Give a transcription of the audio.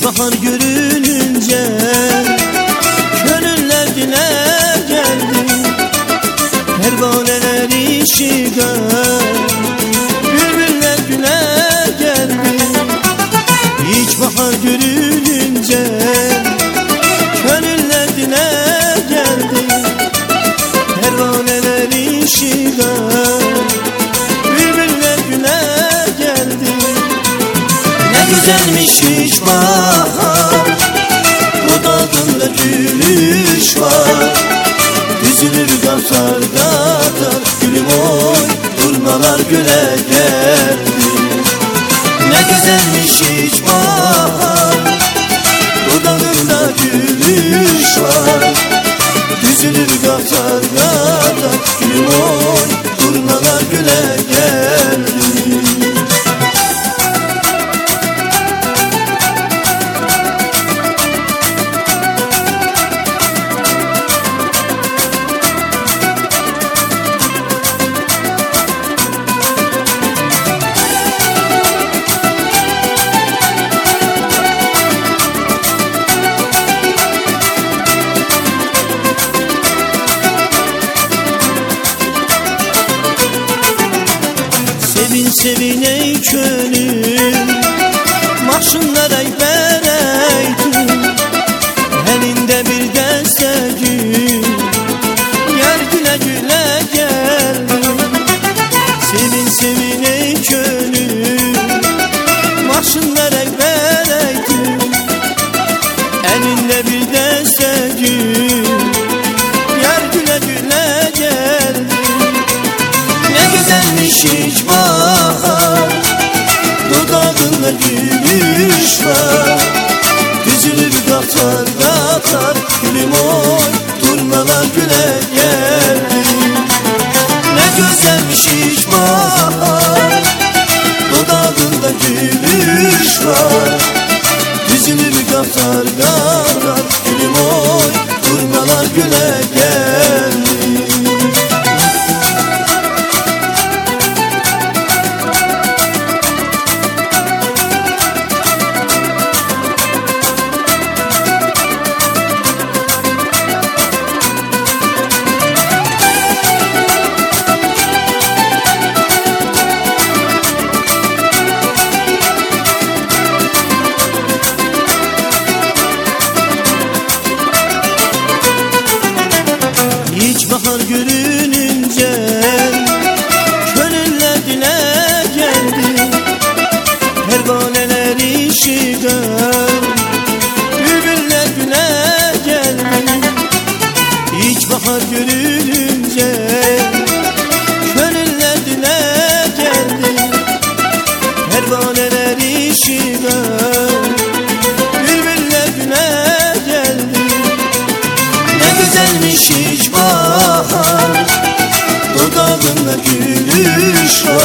bahar görününce gönüller dile geldi. Pervaneler işiga, bülbüller güne geldi. Hiç bahar görününce gönüller dile geldi. Pervaneler işiga, bülbüller güne geldi. Ne güzelmiş hiç bahar, dudağında gülüş var. Düzülür gamsar kadar gülüm oy, durmalar güle geldi. Ne güzelmiş hiç bahar, dudağında gülüş var. Düzülür gamsar kadar gülüm oy, durmalar güle geldi. Sevin sevin ey könül, maşınlar ey bereydi. Elinde bir deste gül, yer güle güle geldi. Sevin sevin ey könül, maşınlar ey bereydi. Elinde bir deste gül, yer güle güle geldi. Ne güzelmiş hiç bahar, dudağında gülüş var. Düzülür kaptar kaptar gülüm oy, durmalar güle geldi. Ne güzelmiş hiç bahar, dudağında gülüş var. Düzülür kaptar kaptar gülüm oy, durmalar güle geldi. Hiç bahar görününce gönüller dile geldi. Pervaneler işiga, bülbüller güne geldi. Hiç bahar görününce gönüller dile geldi. Pervaneler işiga, bülbüller güne geldi. Ne güzelmiş hiç bahar, dudağında gülüş var.